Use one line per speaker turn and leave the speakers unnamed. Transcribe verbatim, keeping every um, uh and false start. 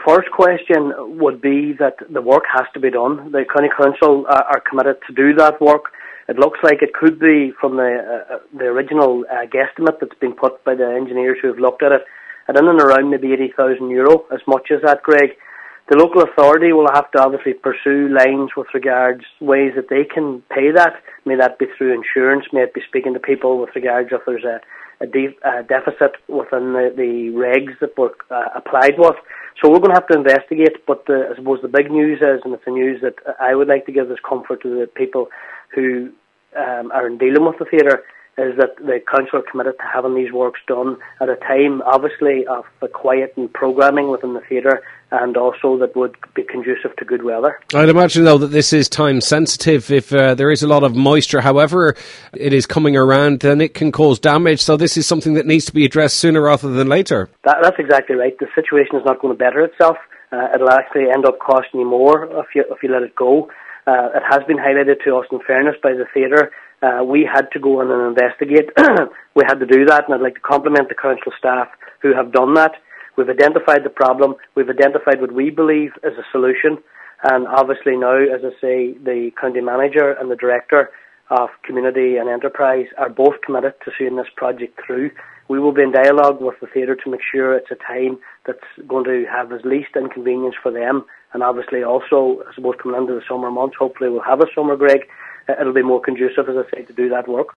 first question would be that the work has to be done. The County Council are, are committed to do that work. It looks like it could be, from the uh, the original uh, guesstimate that's been put by the engineers who have looked at it, at in and around maybe eighty thousand euro, as much as that, Greg. The local authority will have to obviously pursue lines with regards ways that they can pay that. May that be through insurance, may it be speaking to people with regards if there's a, a, de- a deficit within the, the regs that were uh, applied with. So we're going to have to investigate, but the, I suppose the big news is, and it's the news that I would like to give this comfort to the people who um, are in dealing with the theatre, is that the council are committed to having these works done at a time, obviously, of the quiet and programming within the theatre, and also that would be conducive to good weather.
I'd imagine, though, that this is time sensitive. If uh, there is a lot of moisture, however it is coming around, then it can cause damage. So this is something that needs to be addressed sooner rather than later.
That, that's exactly right. The situation is not going to better itself. Uh, it'll actually end up costing you more if you, if you let it go. Uh, it has been highlighted to us, in fairness, by the theatre. Uh, we had to go in and investigate. We had to do that, and I'd like to compliment the council staff who have done that. We've identified the problem. We've identified what we believe is a solution. And obviously now, as I say, the county manager and the director of community and enterprise are both committed to seeing this project through. We will be in dialogue with the theatre to make sure it's a time that's going to have as least inconvenience for them. And obviously also, I suppose, coming into the summer months, hopefully we'll have a summer, Greg. It'll be more conducive, as I say, to do that work.